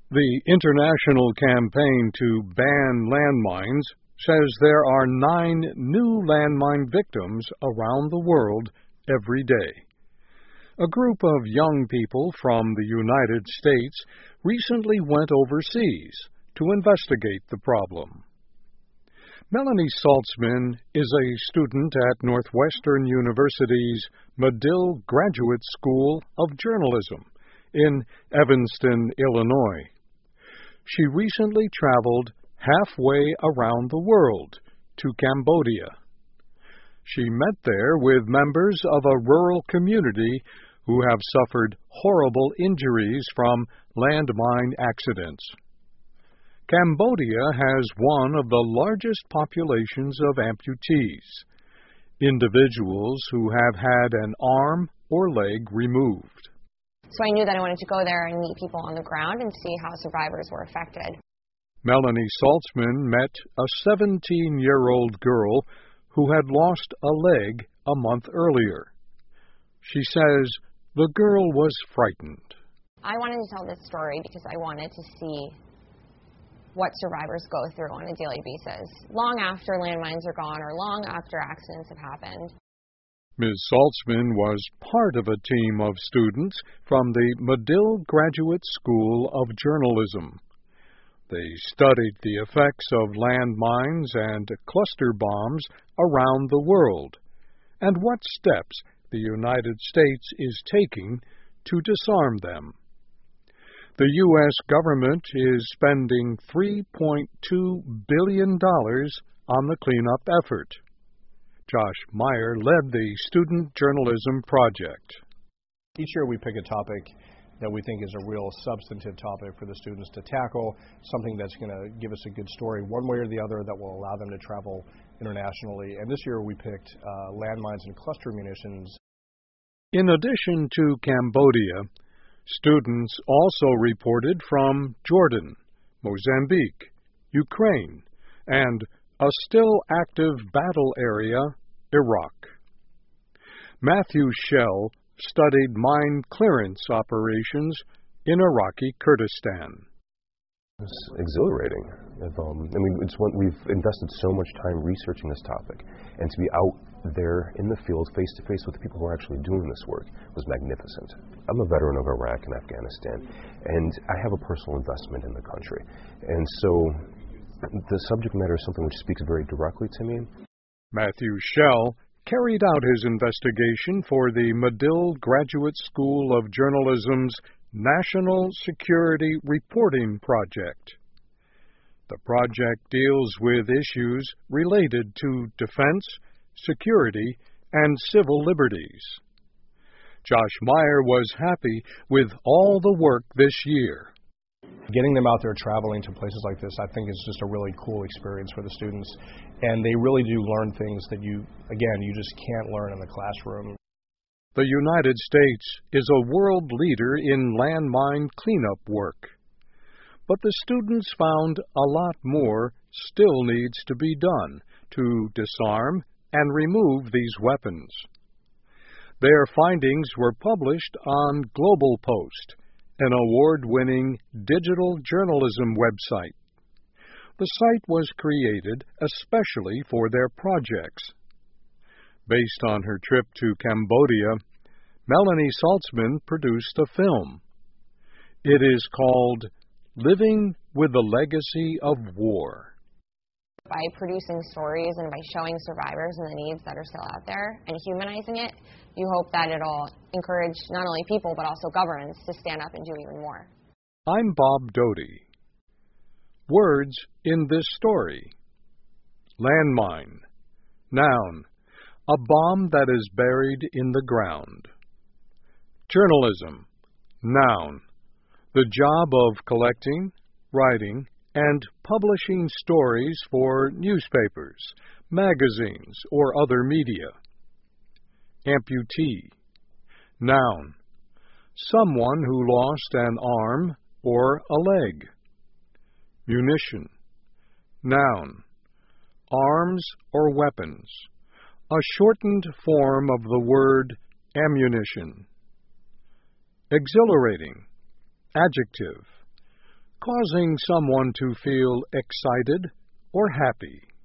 The international campaign to ban landmines says there are 9 new landmine victims around the world every day. A group of young people from the United States recently went overseas to investigate the problem. Melanie Saltzman is a student at Northwestern University's Medill Graduate School of Journalism in Evanston, Illinois. She recently traveled halfway around the world to Cambodia. She met there with members of a rural community who have suffered horrible injuries from landmine accidents. Cambodia has one of the largest populations of amputees, individuals who have had an arm or leg removed. So I knew that I wanted to go there and meet people on the ground and see how survivors were affected. Melanie Saltzman met a 17-year-old girl who had lost a leg a month earlier. She says the girl was frightened. I wanted to tell this story because I wanted to see what survivors go through on a daily basis, long after landmines are gone or long after accidents have happened. Ms. Saltzman was part of a team of students from the Medill Graduate School of Journalism. They studied the effects of landmines and cluster bombs around the world and what steps the United States is taking to disarm them. The U.S. government is spending $3.2 billion on the cleanup effort. Josh Meyer led the Student Journalism Project. Each year we pick a topic that we think is a real substantive topic for the students to tackle, something that's going to give us a good story one way or the other that will allow them to travel internationally. And this year we picked landmines and cluster munitions. In addition to Cambodia, students also reported from Jordan, Mozambique, Ukraine, and a still active battle area, Iraq. Matthew Shell studied mine clearance operations in Iraqi Kurdistan. It's exhilarating. We've invested so much time researching this topic, and to be out there in the field, face-to-face with the people who are actually doing this work was magnificent. I'm a veteran of Iraq and Afghanistan, and I have a personal investment in the country. And so the subject matter is something which speaks very directly to me. Matthew Shell carried out his investigation for the Medill Graduate School of Journalism's National Security Reporting Project. The project deals with issues related to defense, security, and civil liberties. Josh Meyer was happy with all the work this year. Getting them out there traveling to places like this, I think, is just a really cool experience for the students. And they really do learn things that you just can't learn in the classroom. The United States is a world leader in landmine cleanup work. But the students found a lot more still needs to be done to disarm and remove these weapons. Their findings were published on Global Post, an award-winning digital journalism website. The site was created especially for their projects. Based on her trip to Cambodia, Melanie Saltzman produced a film. It is called Living with the Legacy of War. By producing stories and by showing survivors and the needs that are still out there and humanizing it, you hope that it'll encourage not only people but also governments to stand up and do even more. I'm Bob Doty. Words in this story. Landmine. Noun. A bomb that is buried in the ground. Journalism. Noun. The job of collecting, writing, and publishing stories for newspapers, magazines, or other media. Amputee. Noun. Someone who lost an arm or a leg. Munition. Noun. Arms or weapons. A shortened form of the word ammunition. Exhilarating. Adjective. causing someone to feel excited or happy.